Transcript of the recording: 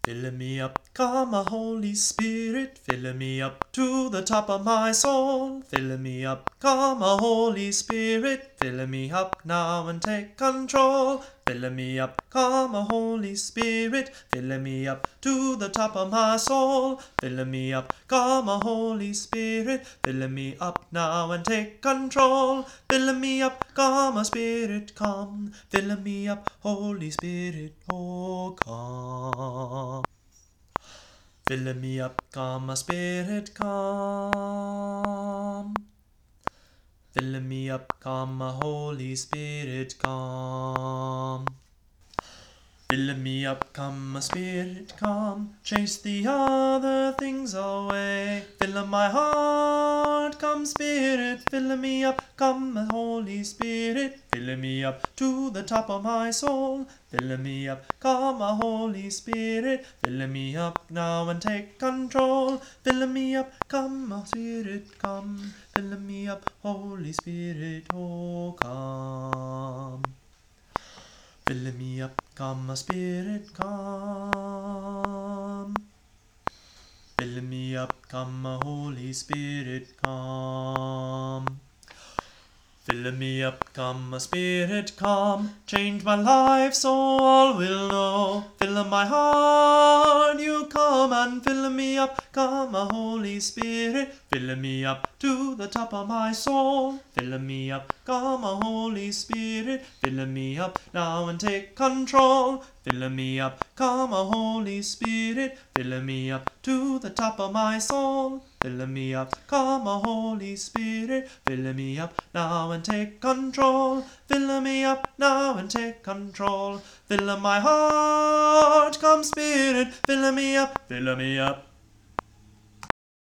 Fill me up, come, Holy Spirit, fill me up to the top of my soul. Fill me up, come, Holy Spirit, fill me up now and take control. Fill me up, come, Holy Spirit, fill me up to the top of my soul. Fill me up, come, Holy Spirit, fill me up now and take control. Fill me up, come, Spirit, come. Fill me up, Holy Spirit, oh come. Fill me up, come, Spirit, come. Fill me up, come, Holy Spirit, come. Fill me up, come, Spirit, come, chase the other things away. Fill my heart, come, Spirit, fill me up, come, Holy Spirit, fill me up to the top of my soul. Fill me up, come, Holy Spirit, fill me up now and take control. Fill me up, come, Spirit, come, fill me up, Holy Spirit, oh come. Fill me up, come, Spirit, come. Fill me up, come, Holy Spirit, come. Fill me up, come, Spirit, come, change my life so all will know. Fill my heart, you come and fill me up, come, Holy Spirit, fill me up to the top of my soul. Fill me up, come, Holy Spirit, fill me up now and take control. Fill me up, come, Holy Spirit, fill me up to the top of my soul. Fill me up, come, Holy Spirit, fill me up now and take control. Fill me up now and take control. Fill my heart, come, Spirit, fill me up, fill me up.